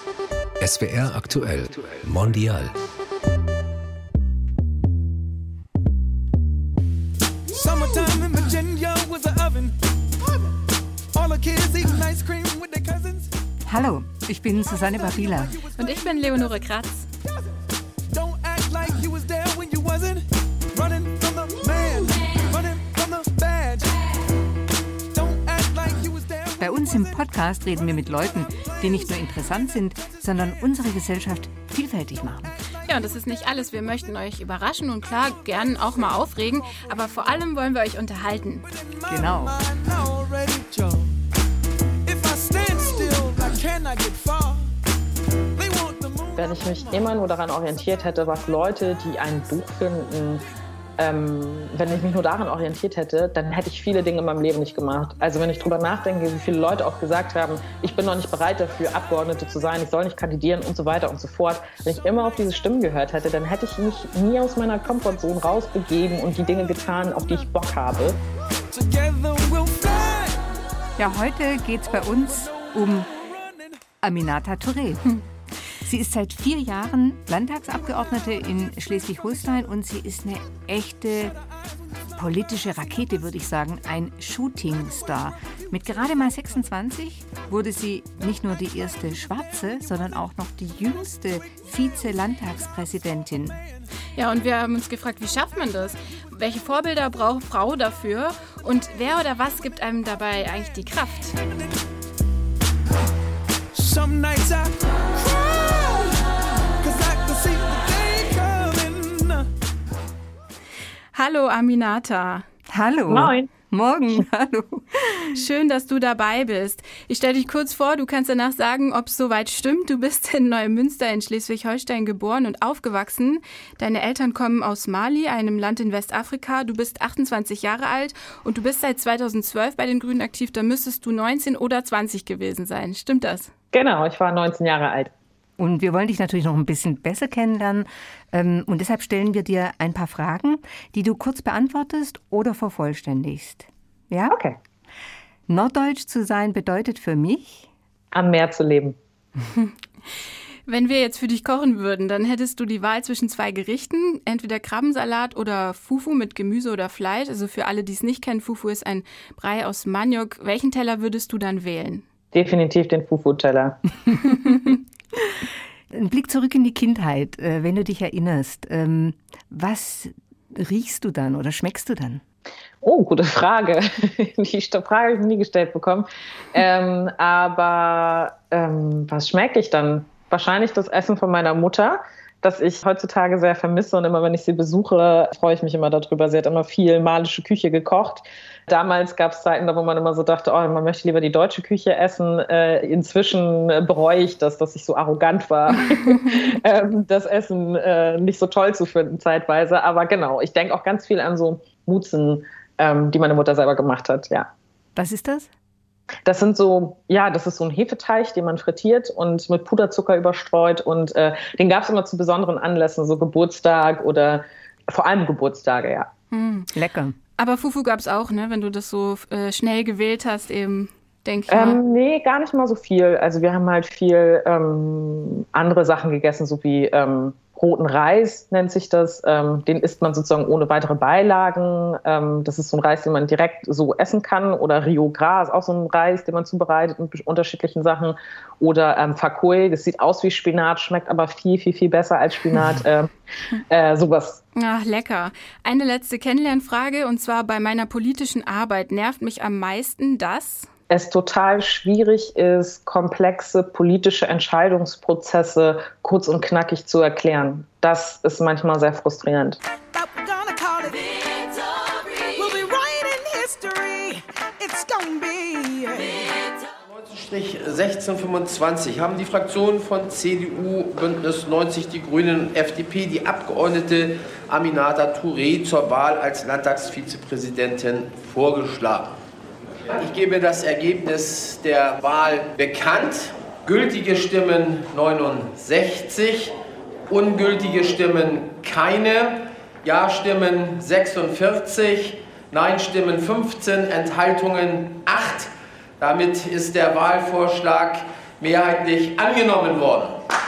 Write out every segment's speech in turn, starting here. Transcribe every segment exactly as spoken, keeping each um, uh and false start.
S W R aktuell Mondial. Summertime in Virginia was an oven. All the kids eating ice cream with their cousins. Hallo, ich bin Susanne Babila. Und ich bin Leonore Kratz. Don't act like you was there when you wasn't. Running from the man, running from the badge. Don't act like you was there. Bei uns im Podcast reden wir mit Leuten, die nicht nur interessant sind, sondern unsere Gesellschaft vielfältig machen. Ja, und das ist nicht alles. Wir möchten euch überraschen und klar, gern auch mal aufregen. Aber vor allem wollen wir euch unterhalten. Genau. Wenn ich mich immer nur daran orientiert hätte, was Leute, die ein Buch finden, ähm, wenn ich mich nur daran orientiert hätte, dann hätte ich viele Dinge in meinem Leben nicht gemacht. Also wenn ich drüber nachdenke, wie viele Leute auch gesagt haben, ich bin noch nicht bereit dafür, Abgeordnete zu sein, ich soll nicht kandidieren und so weiter und so fort. Wenn ich immer auf diese Stimmen gehört hätte, dann hätte ich mich nie aus meiner Comfortzone rausbegeben und die Dinge getan, auf die ich Bock habe. Ja, heute geht es bei uns um Aminata Touré. Sie ist seit vier Jahren Landtagsabgeordnete in Schleswig-Holstein und sie ist eine echte politische Rakete, würde ich sagen, ein Shootingstar. Mit gerade mal sechsundzwanzig wurde sie nicht nur die erste Schwarze, sondern auch noch die jüngste Vize-Landtagspräsidentin. Ja, und wir haben uns gefragt, wie schafft man das? Welche Vorbilder braucht Frau dafür? Und wer oder was gibt einem dabei eigentlich die Kraft? Some nights I cry, 'cause I can see the day coming. Hallo Aminata. Hallo. Moin. Morgen, hallo. Schön, dass du dabei bist. Ich stelle dich kurz vor, du kannst danach sagen, ob es soweit stimmt. Du bist in Neumünster in Schleswig-Holstein geboren und aufgewachsen. Deine Eltern kommen aus Mali, einem Land in Westafrika. Du bist achtundzwanzig Jahre alt und du bist seit zweitausendzwölf bei den Grünen aktiv. Da müsstest du neunzehn oder zwanzig gewesen sein. Stimmt das? Genau, ich war neunzehn Jahre alt. Und wir wollen dich natürlich noch ein bisschen besser kennenlernen. Und deshalb stellen wir dir ein paar Fragen, die du kurz beantwortest oder vervollständigst. Ja? Okay. Norddeutsch zu sein bedeutet für mich? Am Meer zu leben. Wenn wir jetzt für dich kochen würden, dann hättest du die Wahl zwischen zwei Gerichten, entweder Krabbensalat oder Fufu mit Gemüse oder Fleisch. Also für alle, die es nicht kennen, Fufu ist ein Brei aus Maniok. Welchen Teller würdest du dann wählen? Definitiv den Fufu-Teller. Ein Blick zurück in die Kindheit, wenn du dich erinnerst. Was riechst du dann oder schmeckst du dann? Oh, gute Frage. Die Frage habe ich nie gestellt bekommen. Ähm, aber ähm, was schmecke ich dann? Wahrscheinlich das Essen von meiner Mutter, das ich heutzutage sehr vermisse. Und immer, wenn ich sie besuche, freue ich mich immer darüber. Sie hat immer viel malische Küche gekocht. Damals gab es Zeiten, da wo man immer so dachte, oh, man möchte lieber die deutsche Küche essen. Äh, inzwischen äh, bereue ich das, dass ich so arrogant war, ähm, das Essen äh, nicht so toll zu finden zeitweise. Aber genau, ich denke auch ganz viel an so Mutzen, ähm, die meine Mutter selber gemacht hat, ja. Was ist das? Das sind so, ja, das ist so ein Hefeteig, den man frittiert und mit Puderzucker überstreut. Und äh, den gab es immer zu besonderen Anlässen, so Geburtstag oder vor allem Geburtstage, ja. Hm. Lecker. Aber Fufu gab es auch, ne? Wenn du das so äh, schnell gewählt hast, eben, denke ich mal. Ähm, nee, gar nicht mal so viel. Also wir haben halt viel ähm, andere Sachen gegessen, so wie ähm, roten Reis nennt sich das. Ähm, den isst man sozusagen ohne weitere Beilagen. Ähm, das ist so ein Reis, den man direkt so essen kann. Oder Rio Gras ist auch so ein Reis, den man zubereitet mit unterschiedlichen Sachen. Oder ähm, Fakoi, das sieht aus wie Spinat, schmeckt aber viel, viel, viel besser als Spinat. ähm, äh, sowas. Ach, lecker. Eine letzte Kennenlernfrage, und zwar bei meiner politischen Arbeit nervt mich am meisten das... es total schwierig ist, komplexe politische Entscheidungsprozesse kurz und knackig zu erklären. Das ist manchmal sehr frustrierend. sechzehn fünfundzwanzig haben die Fraktionen von C D U, Bündnis neunzig, die Grünen und F D P die Abgeordnete Aminata Touré zur Wahl als Landtagsvizepräsidentin vorgeschlagen. Ich gebe das Ergebnis der Wahl bekannt. Gültige Stimmen neunundsechzig, ungültige Stimmen keine, Ja-Stimmen sechsundvierzig, Nein-Stimmen fünfzehn, Enthaltungen acht. Damit ist der Wahlvorschlag mehrheitlich angenommen worden.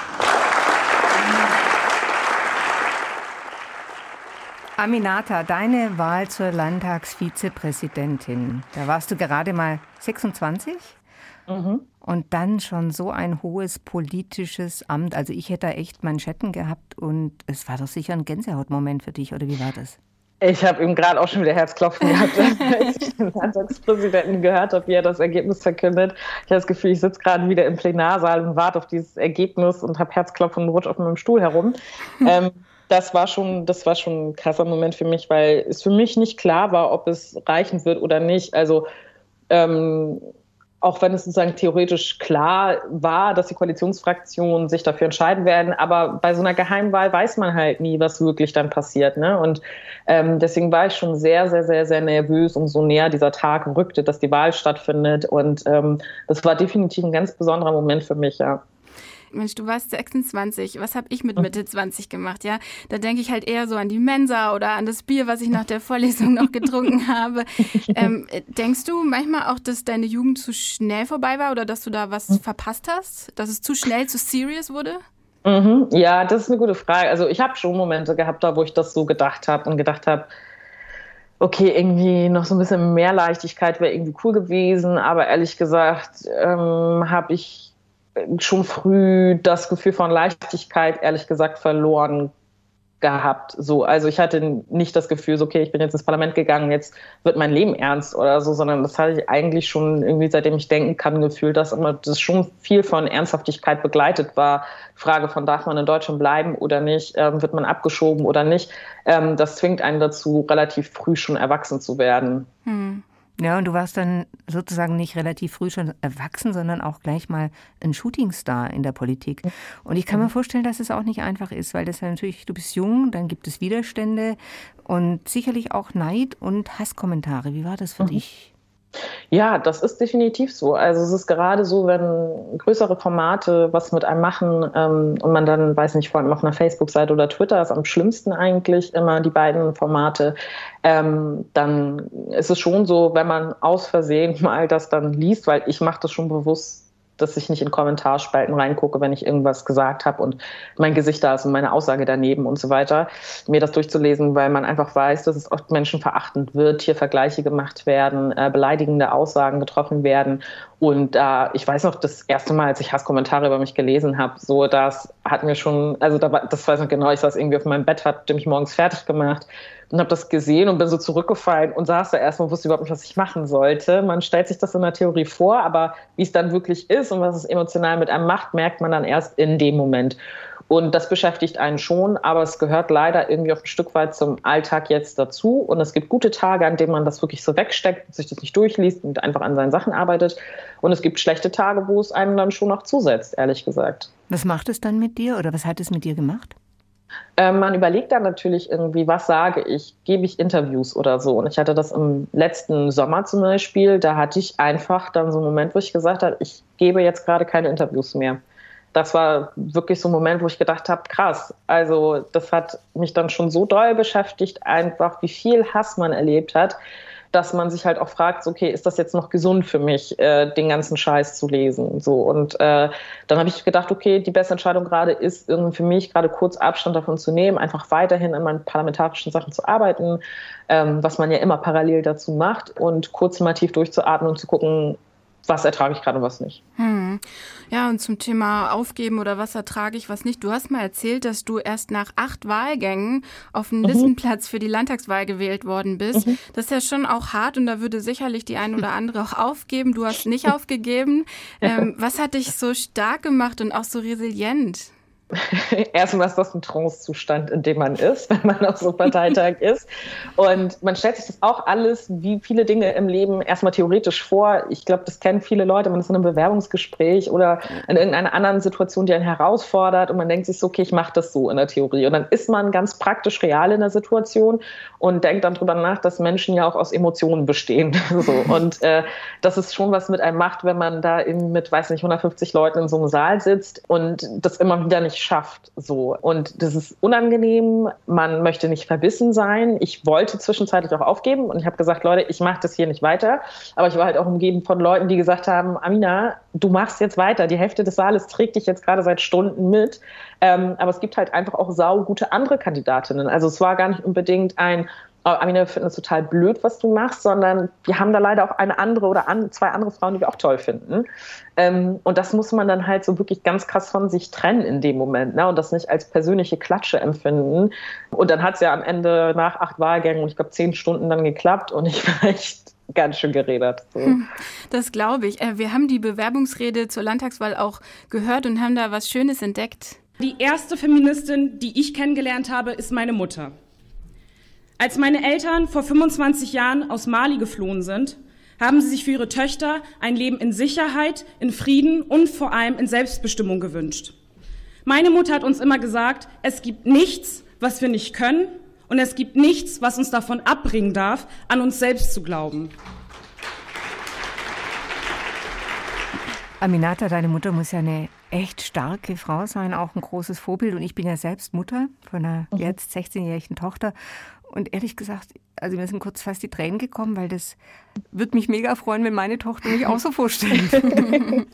Aminata, deine Wahl zur Landtagsvizepräsidentin, da warst du gerade mal sechsundzwanzig mhm. und dann schon so ein hohes politisches Amt. Also ich hätte da echt Manschetten gehabt und es war doch sicher ein Gänsehautmoment für dich, oder wie war das? Ich habe ihm gerade auch schon wieder Herzklopfen gehabt, als ich den Landtagspräsidenten gehört habe, wie er das Ergebnis verkündet. Ich habe das Gefühl, ich sitze gerade wieder im Plenarsaal und warte auf dieses Ergebnis und habe Herzklopfen und rutsche auf meinem Stuhl herum. ähm, Das war schon, das war schon ein krasser Moment für mich, weil es für mich nicht klar war, ob es reichen wird oder nicht. Also ähm, auch wenn es sozusagen theoretisch klar war, dass die Koalitionsfraktionen sich dafür entscheiden werden, aber bei so einer Geheimwahl weiß man halt nie, was wirklich dann passiert, ne? Und ähm, deswegen war ich schon sehr, sehr, sehr, sehr nervös, umso näher dieser Tag rückte, dass die Wahl stattfindet. Und ähm, das war definitiv ein ganz besonderer Moment für mich, ja. Mensch, du warst sechsundzwanzig. Was habe ich mit Mitte zwanzig gemacht? Ja, da denke ich halt eher so an die Mensa oder an das Bier, was ich nach der Vorlesung noch getrunken habe. Ähm, denkst du manchmal auch, dass deine Jugend zu schnell vorbei war oder dass du da was verpasst hast? Dass es zu schnell zu serious wurde? Mhm. Ja, das ist eine gute Frage. Also ich habe schon Momente gehabt, da wo ich das so gedacht habe und gedacht habe, okay, irgendwie noch so ein bisschen mehr Leichtigkeit wäre irgendwie cool gewesen. Aber ehrlich gesagt ähm, habe ich schon früh das Gefühl von Leichtigkeit, ehrlich gesagt, verloren gehabt. So, also ich hatte nicht das Gefühl, so, okay, ich bin jetzt ins Parlament gegangen, jetzt wird mein Leben ernst oder so, sondern das hatte ich eigentlich schon irgendwie, seitdem ich denken kann, gefühlt, dass immer das schon viel von Ernsthaftigkeit begleitet war. Frage von, darf man in Deutschland bleiben oder nicht, ähm, wird man abgeschoben oder nicht, ähm, das zwingt einen dazu, relativ früh schon erwachsen zu werden. Hm. Ja, und du warst dann sozusagen nicht relativ früh schon erwachsen, sondern auch gleich mal ein Shootingstar in der Politik. Und ich kann mir vorstellen, dass es auch nicht einfach ist, weil das ja natürlich, du bist jung, dann gibt es Widerstände und sicherlich auch Neid und Hasskommentare. Wie war das für mhm. dich? Ja, das ist definitiv so. Also es ist gerade so, wenn größere Formate was mit einem machen ähm, und man dann, weiß nicht, vor allem auf einer Facebook-Seite oder Twitter ist am schlimmsten eigentlich immer die beiden Formate, ähm, dann ist es schon so, wenn man aus Versehen mal das dann liest, weil ich mache das schon bewusst, dass ich nicht in Kommentarspalten reingucke, wenn ich irgendwas gesagt habe und mein Gesicht da ist und meine Aussage daneben und so weiter, mir das durchzulesen, weil man einfach weiß, dass es oft menschenverachtend wird, hier Vergleiche gemacht werden, äh, beleidigende Aussagen getroffen werden. Und äh, ich weiß noch, das erste Mal, als ich Hasskommentare über mich gelesen habe, so das hat mir schon, also da war, das weiß ich noch genau, ich saß irgendwie auf meinem Bett, hatte mich morgens fertig gemacht und habe das gesehen und bin so zurückgefallen und saß da erstmal und wusste überhaupt nicht, was ich machen sollte. Man stellt sich das in der Theorie vor, aber wie es dann wirklich ist und was es emotional mit einem macht, merkt man dann erst in dem Moment. Und das beschäftigt einen schon, aber es gehört leider irgendwie auch ein Stück weit zum Alltag jetzt dazu. Und es gibt gute Tage, an denen man das wirklich so wegsteckt, sich das nicht durchliest und einfach an seinen Sachen arbeitet. Und es gibt schlechte Tage, wo es einem dann schon noch zusetzt, ehrlich gesagt. Was macht es dann mit dir oder was hat es mit dir gemacht? Äh, man überlegt dann natürlich irgendwie, was sage ich? Gebe ich Interviews oder so? Und ich hatte das im letzten Sommer zum Beispiel, da hatte ich einfach dann so einen Moment, wo ich gesagt habe, ich gebe jetzt gerade keine Interviews mehr. Das war wirklich so ein Moment, wo ich gedacht habe, krass, also das hat mich dann schon so doll beschäftigt, einfach wie viel Hass man erlebt hat, dass man sich halt auch fragt, okay, ist das jetzt noch gesund für mich, äh, den ganzen Scheiß zu lesen? So, und äh, dann habe ich gedacht, okay, die beste Entscheidung gerade ist irgendwie für mich, gerade kurz Abstand davon zu nehmen, einfach weiterhin an meinen parlamentarischen Sachen zu arbeiten, ähm, was man ja immer parallel dazu macht und kurz mal tief durchzuatmen und zu gucken, was ertrage ich gerade und was nicht. Hm. Ja, und zum Thema Aufgeben oder was ertrage ich, was nicht. Du hast mal erzählt, dass du erst nach acht Wahlgängen auf einen mhm. Listenplatz für die Landtagswahl gewählt worden bist. Mhm. Das ist ja schon auch hart und da würde sicherlich die ein oder andere auch aufgeben. Du hast nicht aufgegeben. Ähm, was hat dich so stark gemacht und auch so resilient? Erstmal ist das ein Trance-Zustand, in dem man ist, wenn man auf so einem Parteitag ist. Und man stellt sich das auch alles, wie viele Dinge im Leben, erstmal theoretisch vor. Ich glaube, das kennen viele Leute. Man ist in einem Bewerbungsgespräch oder in irgendeiner anderen Situation, die einen herausfordert. Und man denkt sich so, okay, ich mache das so in der Theorie. Und dann ist man ganz praktisch real in der Situation und denkt dann drüber nach, dass Menschen ja auch aus Emotionen bestehen. So. Und äh, das ist schon was mit einem macht, wenn man da eben mit, weiß nicht, hundertfünfzig Leuten in so einem Saal sitzt und das immer wieder nicht nicht schafft. So. Und das ist unangenehm, man möchte nicht verbissen sein. Ich wollte zwischenzeitlich auch aufgeben und ich habe gesagt, Leute, ich mache das hier nicht weiter. Aber ich war halt auch umgeben von Leuten, die gesagt haben, Amina, du machst jetzt weiter. Die Hälfte des Saales trägt dich jetzt gerade seit Stunden mit. Ähm, aber es gibt halt einfach auch saugute andere Kandidatinnen. Also es war gar nicht unbedingt ein oh, Amina, wir finden es total blöd, was du machst, sondern wir haben da leider auch eine andere oder an, zwei andere Frauen, die wir auch toll finden. Ähm, und das muss man dann halt so wirklich ganz krass von sich trennen in dem Moment, ne? Und das nicht als persönliche Klatsche empfinden. Und dann hat es ja am Ende nach acht Wahlgängen und ich glaube zehn Stunden dann geklappt und ich war echt ganz schön geredet. So. Das glaube ich. Wir haben die Bewerbungsrede zur Landtagswahl auch gehört und haben da was Schönes entdeckt. Die erste Feministin, die ich kennengelernt habe, ist meine Mutter. Als meine Eltern vor fünfundzwanzig Jahren aus Mali geflohen sind, haben sie sich für ihre Töchter ein Leben in Sicherheit, in Frieden und vor allem in Selbstbestimmung gewünscht. Meine Mutter hat uns immer gesagt, es gibt nichts, was wir nicht können, und es gibt nichts, was uns davon abbringen darf, an uns selbst zu glauben. Aminata, deine Mutter muss ja eine echt starke Frau sein, auch ein großes Vorbild. Und ich bin ja selbst Mutter von einer mhm. jetzt sechzehnjährigen Tochter. Und ehrlich gesagt, also mir sind kurz fast die Tränen gekommen, weil das würde mich mega freuen, wenn meine Tochter mich auch so vorstellen würde.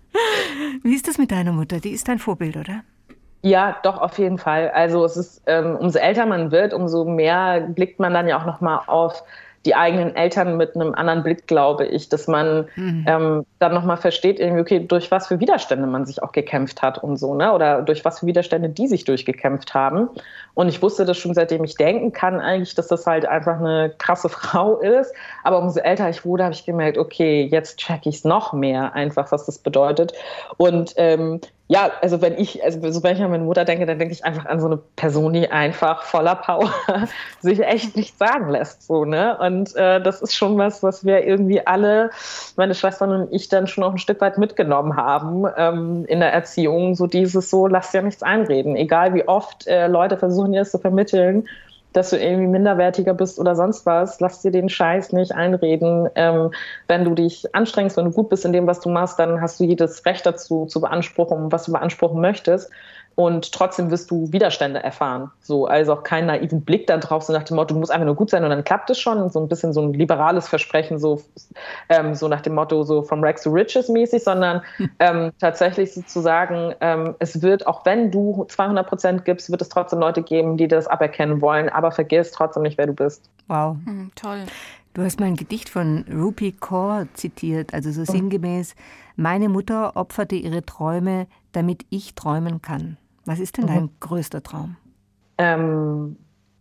Wie ist das mit deiner Mutter? Die ist dein Vorbild, oder? Ja, doch, auf jeden Fall. Also es ist, ähm, umso älter man wird, umso mehr blickt man dann ja auch nochmal auf die eigenen Eltern mit einem anderen Blick, glaube ich, dass man mhm. ähm, dann nochmal versteht, irgendwie, okay, durch was für Widerstände man sich auch gekämpft hat und so, ne? Oder durch was für Widerstände die sich durchgekämpft haben. Und ich wusste das schon, seitdem ich denken kann, eigentlich, dass das halt einfach eine krasse Frau ist. Aber umso älter ich wurde, habe ich gemerkt, okay, jetzt check ich es noch mehr einfach, was das bedeutet. Und ähm, ja, also wenn ich, also so wenn ich an meine Mutter denke, dann denke ich einfach an so eine Person, die einfach voller Power sich echt nichts sagen lässt, so, ne? Und äh, das ist schon was, was wir irgendwie alle, meine Schwestern und ich, dann schon auch ein Stück weit mitgenommen haben ähm, in der Erziehung, so dieses so, lass dir nichts einreden, egal wie oft äh, Leute versuchen, dir das zu vermitteln, dass du irgendwie minderwertiger bist oder sonst was, lass dir den Scheiß nicht einreden. Ähm, wenn du dich anstrengst, wenn du gut bist in dem, was du machst, dann hast du jedes Recht dazu, zu beanspruchen, was du beanspruchen möchtest. Und trotzdem wirst du Widerstände erfahren. So, also auch keinen naiven Blick da drauf, so nach dem Motto, du musst einfach nur gut sein und dann klappt es schon. So ein bisschen so ein liberales Versprechen, so, ähm, so nach dem Motto, so from rags to riches mäßig, sondern ähm, tatsächlich sozusagen, ähm, es wird, auch wenn du zweihundert Prozent gibst, wird es trotzdem Leute geben, die das aberkennen wollen, aber vergiss trotzdem nicht, wer du bist. Wow. Mhm, toll. Du hast mal ein Gedicht von Rupi Kaur zitiert, also so sinngemäß, meine Mutter opferte ihre Träume, damit ich träumen kann. Was ist denn dein mhm. größter Traum? Ähm,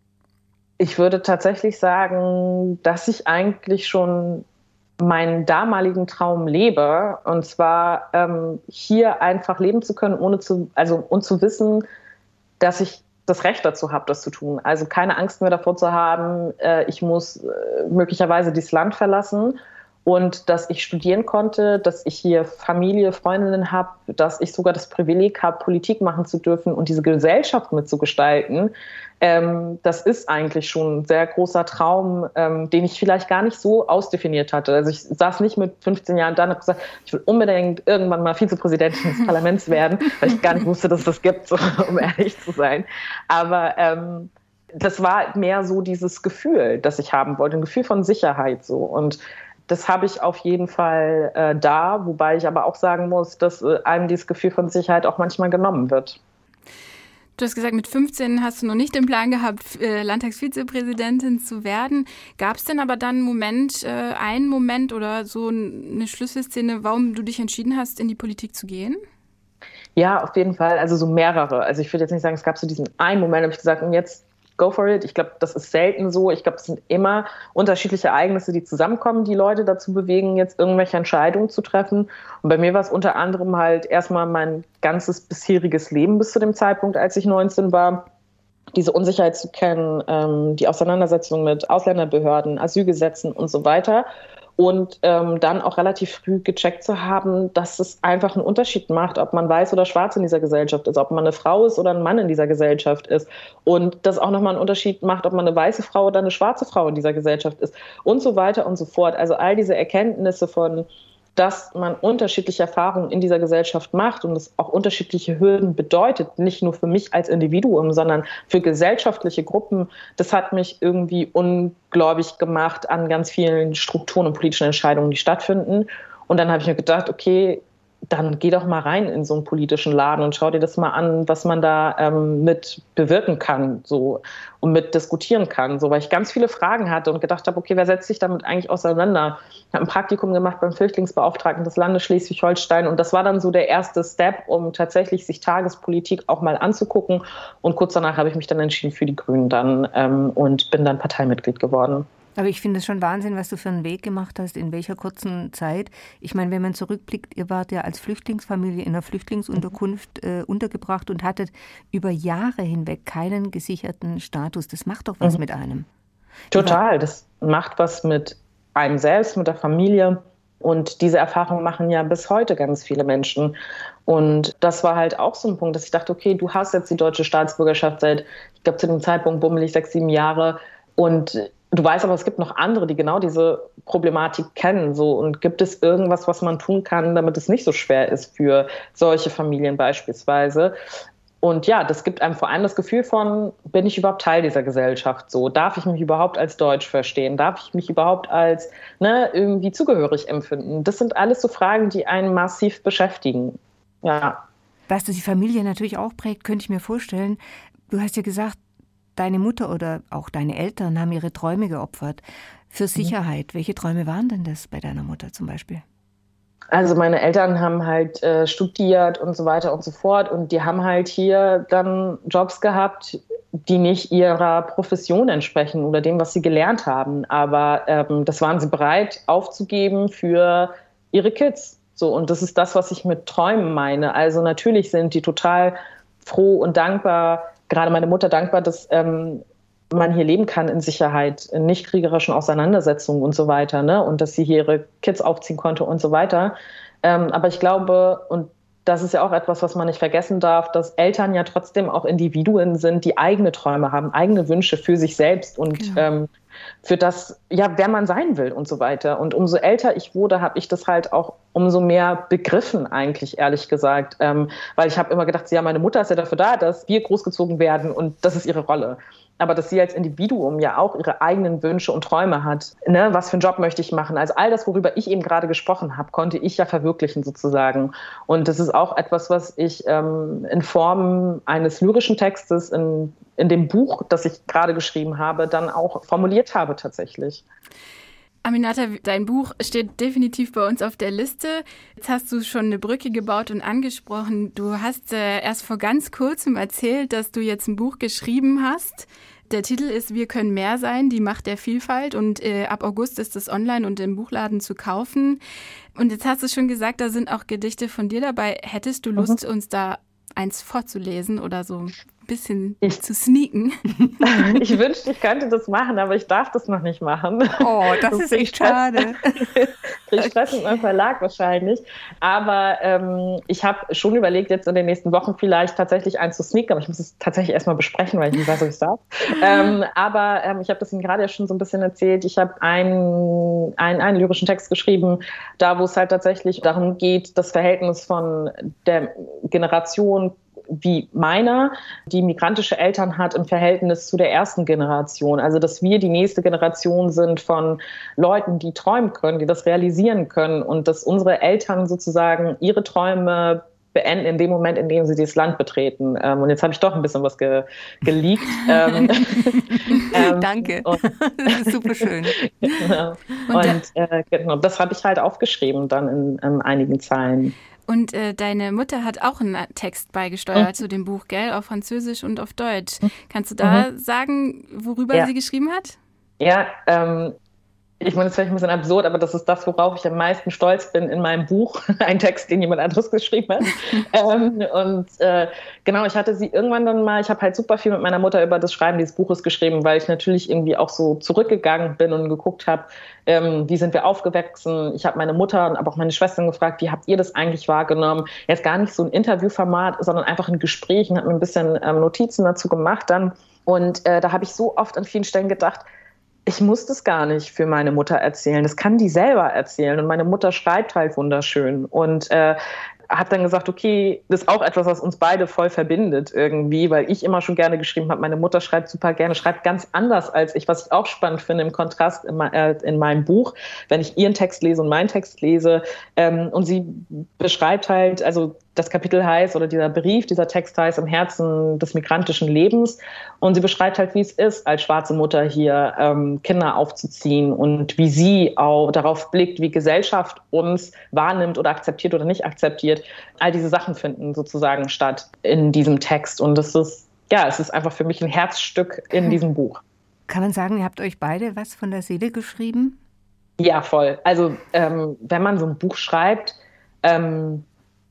ich würde tatsächlich sagen, dass ich eigentlich schon meinen damaligen Traum lebe. Und zwar ähm, hier einfach leben zu können, ohne zu, also und zu wissen, dass ich das Recht dazu habe, das zu tun. Also keine Angst mehr davor zu haben, äh, ich muss äh, möglicherweise dieses Land verlassen. Und dass ich studieren konnte, dass ich hier Familie, Freundinnen habe, dass ich sogar das Privileg habe, Politik machen zu dürfen und diese Gesellschaft mitzugestalten, ähm, das ist eigentlich schon ein sehr großer Traum, ähm, den ich vielleicht gar nicht so ausdefiniert hatte. Also ich saß nicht mit fünfzehn Jahren da und habe gesagt, ich will unbedingt irgendwann mal Vizepräsidentin des Parlaments werden, weil ich gar nicht wusste, dass es das gibt, so, um ehrlich zu sein. Aber ähm, das war mehr so dieses Gefühl, das ich haben wollte, ein Gefühl von Sicherheit so. Und das habe ich auf jeden Fall äh, da, wobei ich aber auch sagen muss, dass äh, einem dieses Gefühl von Sicherheit auch manchmal genommen wird. Du hast gesagt, mit fünfzehn hast du noch nicht den Plan gehabt, äh, Landtagsvizepräsidentin zu werden. Gab es denn aber dann einen Moment, äh, einen Moment oder so eine Schlüsselszene, warum du dich entschieden hast, in die Politik zu gehen? Ja, auf jeden Fall. Also so mehrere. Also ich würde jetzt nicht sagen, es gab so diesen einen Moment, habe ich gesagt, und jetzt go for it. Ich glaube, das ist selten so. Ich glaube, es sind immer unterschiedliche Ereignisse, die zusammenkommen, die Leute dazu bewegen, jetzt irgendwelche Entscheidungen zu treffen. Und bei mir war es unter anderem halt erstmal mein ganzes bisheriges Leben bis zu dem Zeitpunkt, als ich neunzehn war, diese Unsicherheit zu kennen, ähm, die Auseinandersetzung mit Ausländerbehörden, Asylgesetzen und so weiter. Und ähm, dann auch relativ früh gecheckt zu haben, dass es einfach einen Unterschied macht, ob man weiß oder schwarz in dieser Gesellschaft ist, ob man eine Frau ist oder ein Mann in dieser Gesellschaft ist. Und das auch nochmal einen Unterschied macht, ob man eine weiße Frau oder eine schwarze Frau in dieser Gesellschaft ist und so weiter und so fort. Also all diese Erkenntnisse von dass man unterschiedliche Erfahrungen in dieser Gesellschaft macht und es auch unterschiedliche Hürden bedeutet, nicht nur für mich als Individuum, sondern für gesellschaftliche Gruppen, das hat mich irgendwie ungläubig gemacht an ganz vielen Strukturen und politischen Entscheidungen, die stattfinden. Und dann habe ich mir gedacht, okay, dann geh doch mal rein in so einen politischen Laden und schau dir das mal an, was man da ähm, mit bewirken kann so und mit diskutieren kann. So, weil ich ganz viele Fragen hatte und gedacht habe, okay, wer setzt sich damit eigentlich auseinander? Ich habe ein Praktikum gemacht beim Flüchtlingsbeauftragten des Landes Schleswig-Holstein und das war dann so der erste Step, um tatsächlich sich Tagespolitik auch mal anzugucken. Und kurz danach habe ich mich dann entschieden für die Grünen dann ähm, und bin dann Parteimitglied geworden. Aber ich finde es schon Wahnsinn, was du für einen Weg gemacht hast, in welcher kurzen Zeit. Ich meine, wenn man zurückblickt, ihr wart ja als Flüchtlingsfamilie in einer Flüchtlingsunterkunft äh, untergebracht und hattet über Jahre hinweg keinen gesicherten Status. Das macht doch was mhm. mit einem. Total, das macht was mit einem selbst, mit der Familie. Und diese Erfahrung machen ja bis heute ganz viele Menschen. Und das war halt auch so ein Punkt, dass ich dachte, okay, du hast jetzt die deutsche Staatsbürgerschaft seit, ich glaube, zu dem Zeitpunkt bummelig sechs, sieben Jahre und du weißt aber, es gibt noch andere, die genau diese Problematik kennen. So. Und gibt es irgendwas, was man tun kann, damit es nicht so schwer ist für solche Familien beispielsweise? Und ja, das gibt einem vor allem das Gefühl von, bin ich überhaupt Teil dieser Gesellschaft? So, darf ich mich überhaupt als Deutsch verstehen? Darf ich mich überhaupt als ne, irgendwie zugehörig empfinden? Das sind alles so Fragen, die einen massiv beschäftigen. Ja. Was das die Familie natürlich auch prägt, könnte ich mir vorstellen. Du hast ja gesagt, deine Mutter oder auch deine Eltern haben ihre Träume geopfert für Sicherheit. Mhm. Welche Träume waren denn das bei deiner Mutter zum Beispiel? Also meine Eltern haben halt äh, studiert und so weiter und so fort und die haben halt hier dann Jobs gehabt, die nicht ihrer Profession entsprechen oder dem, was sie gelernt haben. Aber ähm, das waren sie bereit aufzugeben für ihre Kids. So, und das ist das, was ich mit Träumen meine. Also natürlich sind die total froh und dankbar, gerade meine Mutter dankbar, dass ähm, man hier leben kann in Sicherheit, in nicht kriegerischen Auseinandersetzungen und so weiter, ne? Und dass sie hier ihre Kids aufziehen konnte und so weiter. Ähm, aber ich glaube, und das ist ja auch etwas, was man nicht vergessen darf, dass Eltern ja trotzdem auch Individuen sind, die eigene Träume haben, eigene Wünsche für sich selbst und genau. ähm, für das, ja, wer man sein will und so weiter. Und umso älter ich wurde, habe ich das halt auch umso mehr begriffen eigentlich, ehrlich gesagt. Ähm, weil ich habe immer gedacht, ja, meine Mutter ist ja dafür da, dass wir großgezogen werden und das ist ihre Rolle. Aber dass sie als Individuum ja auch ihre eigenen Wünsche und Träume hat. Ne? Was für einen Job möchte ich machen? Also all das, worüber ich eben gerade gesprochen habe, konnte ich ja verwirklichen sozusagen. Und das ist auch etwas, was ich ähm, in Form eines lyrischen Textes in, in dem Buch, das ich gerade geschrieben habe, dann auch formuliert habe tatsächlich. Aminata, dein Buch steht definitiv bei uns auf der Liste. Jetzt hast du schon eine Brücke gebaut und angesprochen. Du hast äh, erst vor ganz kurzem erzählt, dass du jetzt ein Buch geschrieben hast. Der Titel ist Wir können mehr sein, die Macht der Vielfalt. Und äh, ab August ist es online und im Buchladen zu kaufen. Und jetzt hast du schon gesagt, da sind auch Gedichte von dir dabei. Hättest du Lust, mhm. uns da eins vorzulesen oder so ein bisschen ich, zu sneaken? Ich wünschte, ich könnte das machen, aber ich darf das noch nicht machen. Oh, das, das ist echt schade. Ich Stress mit meinem Verlag wahrscheinlich. Aber ähm, ich habe schon überlegt, jetzt in den nächsten Wochen vielleicht tatsächlich eins zu sneaken, aber ich muss es tatsächlich erstmal besprechen, weil ich nicht weiß, ob ich es darf. ähm, aber ähm, ich habe das Ihnen gerade ja schon so ein bisschen erzählt. Ich habe einen, einen, einen lyrischen Text geschrieben, da wo es halt tatsächlich darum geht, das Verhältnis von der Generation wie meiner, die migrantische Eltern hat, im Verhältnis zu der ersten Generation. Also, dass wir die nächste Generation sind von Leuten, die träumen können, die das realisieren können und dass unsere Eltern sozusagen ihre Träume beenden in dem Moment, in dem sie dieses Land betreten. Und jetzt habe ich doch ein bisschen was ge- geleakt. Danke. Und, das ist super schön. Genau. Und, und äh, genau, das habe ich halt aufgeschrieben dann in, in einigen Zeilen. Und äh, deine Mutter hat auch einen Text beigesteuert mhm. zu dem Buch, gell? Auf Französisch und auf Deutsch. Kannst du da mhm. sagen, worüber ja. sie geschrieben hat? Ja, ähm, ich meine, das ist vielleicht ein bisschen absurd, aber das ist das, worauf ich am meisten stolz bin in meinem Buch. Ein Text, den jemand anderes geschrieben hat. ähm, und äh, genau, ich hatte sie irgendwann dann mal, ich habe halt super viel mit meiner Mutter über das Schreiben dieses Buches geschrieben, weil ich natürlich irgendwie auch so zurückgegangen bin und geguckt habe, ähm, wie sind wir aufgewachsen. Ich habe meine Mutter, aber auch meine Schwestern gefragt, wie habt ihr das eigentlich wahrgenommen? Jetzt gar nicht so ein Interviewformat, sondern einfach ein Gespräch und habe mir ein bisschen ähm, Notizen dazu gemacht dann. Und äh, da habe ich so oft an vielen Stellen gedacht, ich muss das gar nicht für meine Mutter erzählen. Das kann die selber erzählen. Und meine Mutter schreibt halt wunderschön. Und äh, habe dann gesagt, okay, das ist auch etwas, was uns beide voll verbindet irgendwie, weil ich immer schon gerne geschrieben habe. Meine Mutter schreibt super gerne, schreibt ganz anders als ich, was ich auch spannend finde im Kontrast in, äh, in meinem Buch, wenn ich ihren Text lese und meinen Text lese. Ähm, und sie beschreibt halt, also das Kapitel heißt, oder dieser Brief, dieser Text heißt Im Herzen des migrantischen Lebens. Und sie beschreibt halt, wie es ist, als schwarze Mutter hier ähm, Kinder aufzuziehen und wie sie auch darauf blickt, wie Gesellschaft uns wahrnimmt oder akzeptiert oder nicht akzeptiert. All diese Sachen finden sozusagen statt in diesem Text. Und das ist, ja, es ist einfach für mich ein Herzstück in diesem Buch. Kann man sagen, ihr habt euch beide was von der Seele geschrieben? Ja, voll. Also ähm, wenn man so ein Buch schreibt, ähm,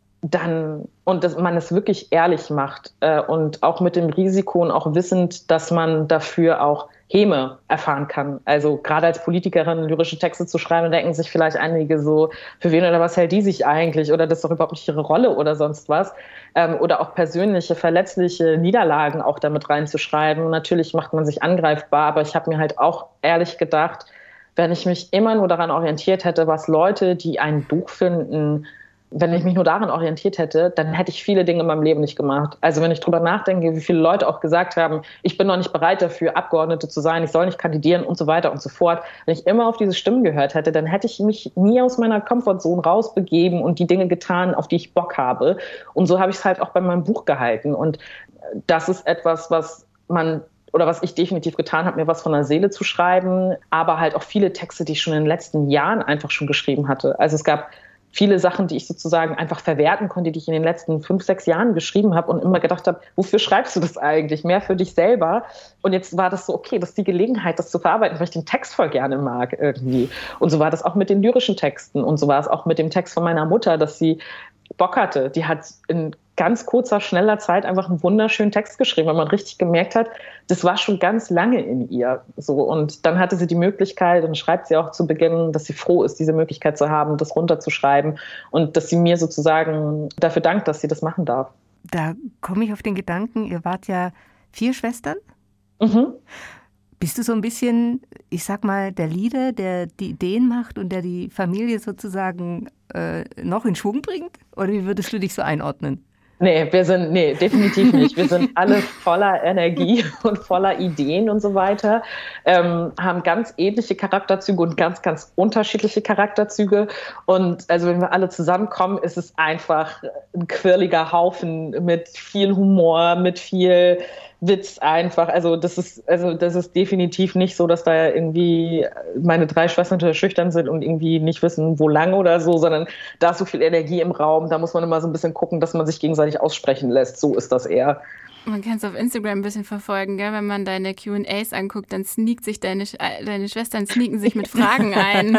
dann, und dass man es wirklich ehrlich macht äh, und auch mit dem Risiko und auch wissend, dass man dafür auch Häme erfahren kann. Also gerade als Politikerin lyrische Texte zu schreiben, denken sich vielleicht einige so, für wen oder was hält die sich eigentlich? Oder das ist doch überhaupt nicht ihre Rolle oder sonst was. Ähm, oder auch persönliche, verletzliche Niederlagen auch damit reinzuschreiben. Und natürlich macht man sich angreifbar, aber ich habe mir halt auch ehrlich gedacht, wenn ich mich immer nur daran orientiert hätte, was Leute, die ein Buch finden, wenn ich mich nur daran orientiert hätte, dann hätte ich viele Dinge in meinem Leben nicht gemacht. Also wenn ich drüber nachdenke, wie viele Leute auch gesagt haben, ich bin noch nicht bereit dafür, Abgeordnete zu sein, ich soll nicht kandidieren und so weiter und so fort. Wenn ich immer auf diese Stimmen gehört hätte, dann hätte ich mich nie aus meiner Comfortzone rausbegeben und die Dinge getan, auf die ich Bock habe. Und so habe ich es halt auch bei meinem Buch gehalten. Und das ist etwas, was man oder was ich definitiv getan habe, mir was von der Seele zu schreiben, aber halt auch viele Texte, die ich schon in den letzten Jahren einfach schon geschrieben hatte. Also es gab viele Sachen, die ich sozusagen einfach verwerten konnte, die ich in den letzten fünf, sechs Jahren geschrieben habe und immer gedacht habe, wofür schreibst du das eigentlich? Mehr für dich selber. Und jetzt war das so, okay, das ist die Gelegenheit, das zu verarbeiten, weil ich den Text voll gerne mag irgendwie. Und so war das auch mit den lyrischen Texten. Und so war es auch mit dem Text von meiner Mutter, dass sie Bock hatte. Die hat in ganz kurzer, schneller Zeit einfach einen wunderschönen Text geschrieben, weil man richtig gemerkt hat, das war schon ganz lange in ihr. So. Und dann hatte sie die Möglichkeit, und schreibt sie auch zu Beginn, dass sie froh ist, diese Möglichkeit zu haben, das runterzuschreiben und dass sie mir sozusagen dafür dankt, dass sie das machen darf. Da komme ich auf den Gedanken, ihr wart ja vier Schwestern. Mhm. Bist du so ein bisschen, ich sag mal, der Leader, der die Ideen macht und der die Familie sozusagen äh, noch in Schwung bringt? Oder wie würdest du dich so einordnen? Nee, wir sind, nee, definitiv nicht. Wir sind alle voller Energie und voller Ideen und so weiter, ähm, haben ganz ähnliche Charakterzüge und ganz, ganz unterschiedliche Charakterzüge. Und also wenn wir alle zusammenkommen, ist es einfach ein quirliger Haufen mit viel Humor, mit viel Witz einfach. Also das ist, also das ist definitiv nicht so, dass da irgendwie meine drei Schwestern total schüchtern sind und irgendwie nicht wissen, wo lang oder so, sondern da ist so viel Energie im Raum. Da muss man immer so ein bisschen gucken, dass man sich gegenseitig aussprechen lässt. So ist das eher. Man kann es auf Instagram ein bisschen verfolgen, gell? Wenn man deine Q and A's anguckt, dann sneakt sich deine, deine Schwestern sneaken sich mit Fragen ein.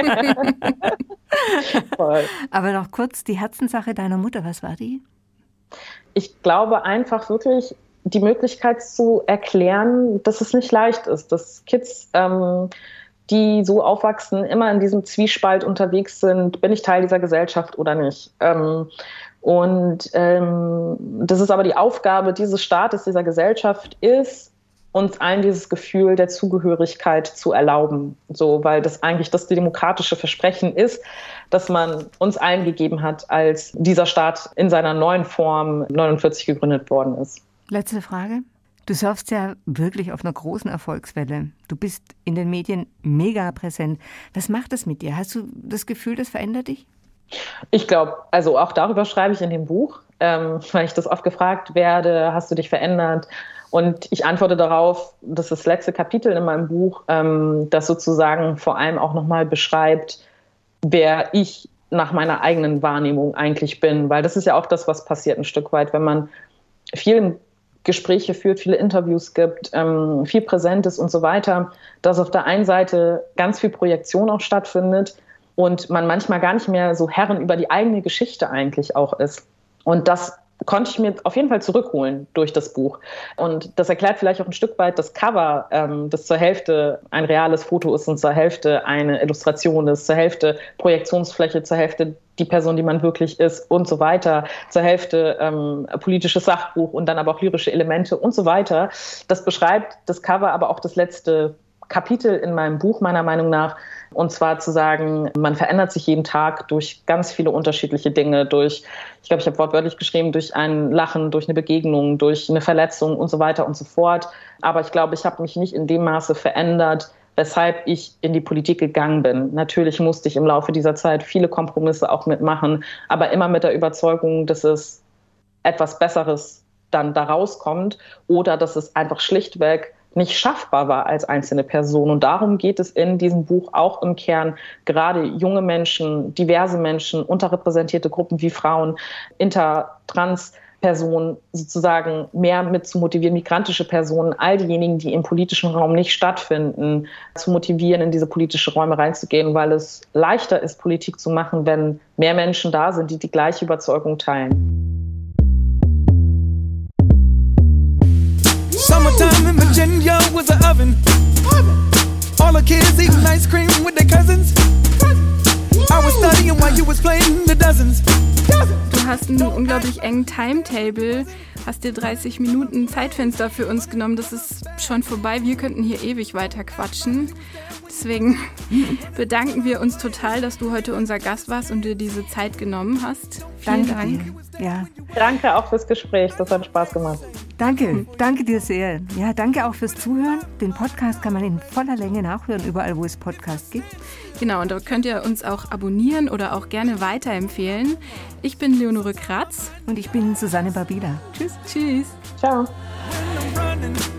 Voll. Aber noch kurz die Herzenssache deiner Mutter, was war die? Ich glaube einfach wirklich, die Möglichkeit zu erklären, dass es nicht leicht ist, dass Kids, ähm, die so aufwachsen, immer in diesem Zwiespalt unterwegs sind, bin ich Teil dieser Gesellschaft oder nicht. Ähm, und ähm, das ist aber die Aufgabe dieses Staates, dieser Gesellschaft ist, uns allen dieses Gefühl der Zugehörigkeit zu erlauben. So, weil das eigentlich das demokratische Versprechen ist, das man uns allen gegeben hat, als dieser Staat in seiner neuen Form neunundvierzig gegründet worden ist. Letzte Frage. Du surfst ja wirklich auf einer großen Erfolgswelle. Du bist in den Medien mega präsent. Was macht das mit dir? Hast du das Gefühl, das verändert dich? Ich glaube, also auch darüber schreibe ich in dem Buch, ähm, weil ich das oft gefragt werde, hast du dich verändert? Und ich antworte darauf, das ist das letzte Kapitel in meinem Buch, ähm, das sozusagen vor allem auch nochmal beschreibt, wer ich nach meiner eigenen Wahrnehmung eigentlich bin. Weil das ist ja auch das, was passiert ein Stück weit, wenn man viel Gespräche führt, viele Interviews gibt, ähm, viel präsent ist und so weiter, dass auf der einen Seite ganz viel Projektion auch stattfindet und man manchmal gar nicht mehr so Herren über die eigene Geschichte eigentlich auch ist. Und das konnte ich mir auf jeden Fall zurückholen durch das Buch. Und das erklärt vielleicht auch ein Stück weit das Cover, ähm, das zur Hälfte ein reales Foto ist und zur Hälfte eine Illustration ist, zur Hälfte Projektionsfläche, zur Hälfte die Person, die man wirklich ist und so weiter, zur Hälfte ähm, politisches Sachbuch und dann aber auch lyrische Elemente und so weiter. Das beschreibt das Cover, aber auch das letzte Kapitel in meinem Buch, meiner Meinung nach. Und zwar zu sagen, man verändert sich jeden Tag durch ganz viele unterschiedliche Dinge, durch, ich glaube, ich habe wortwörtlich geschrieben, durch ein Lachen, durch eine Begegnung, durch eine Verletzung und so weiter und so fort. Aber ich glaube, ich habe mich nicht in dem Maße verändert, weshalb ich in die Politik gegangen bin. Natürlich musste ich im Laufe dieser Zeit viele Kompromisse auch mitmachen, aber immer mit der Überzeugung, dass es etwas Besseres dann da rauskommt oder dass es einfach schlichtweg nicht schaffbar war als einzelne Person. Und darum geht es in diesem Buch auch im Kern, gerade junge Menschen, diverse Menschen, unterrepräsentierte Gruppen wie Frauen, Inter-, Trans- Personen sozusagen mehr mit zu motivieren, migrantische Personen, all diejenigen, die im politischen Raum nicht stattfinden, zu motivieren, in diese politischen Räume reinzugehen, weil es leichter ist, Politik zu machen, wenn mehr Menschen da sind, die die gleiche Überzeugung teilen. Summertime in Virginia was an oven. All the kids eating ice cream with their cousins. I was studying while you was playing the dozens. Du hast einen unglaublich engen Timetable, hast dir dreißig Minuten Zeitfenster für uns genommen. Das ist schon vorbei. Wir könnten hier ewig weiter quatschen. Deswegen bedanken wir uns total, dass du heute unser Gast warst und dir diese Zeit genommen hast. Vielen Danke Dank. dir. Ja. Danke auch fürs Gespräch, das hat Spaß gemacht. Danke, danke dir sehr. Ja, danke auch fürs Zuhören. Den Podcast kann man in voller Länge nachhören, überall, wo es Podcasts gibt. Genau, und dort könnt ihr uns auch abonnieren oder auch gerne weiterempfehlen. Ich bin Leonore Kratz. Und ich bin Susanne Babila. Tschüss. Tschüss. Ciao. When I'm running.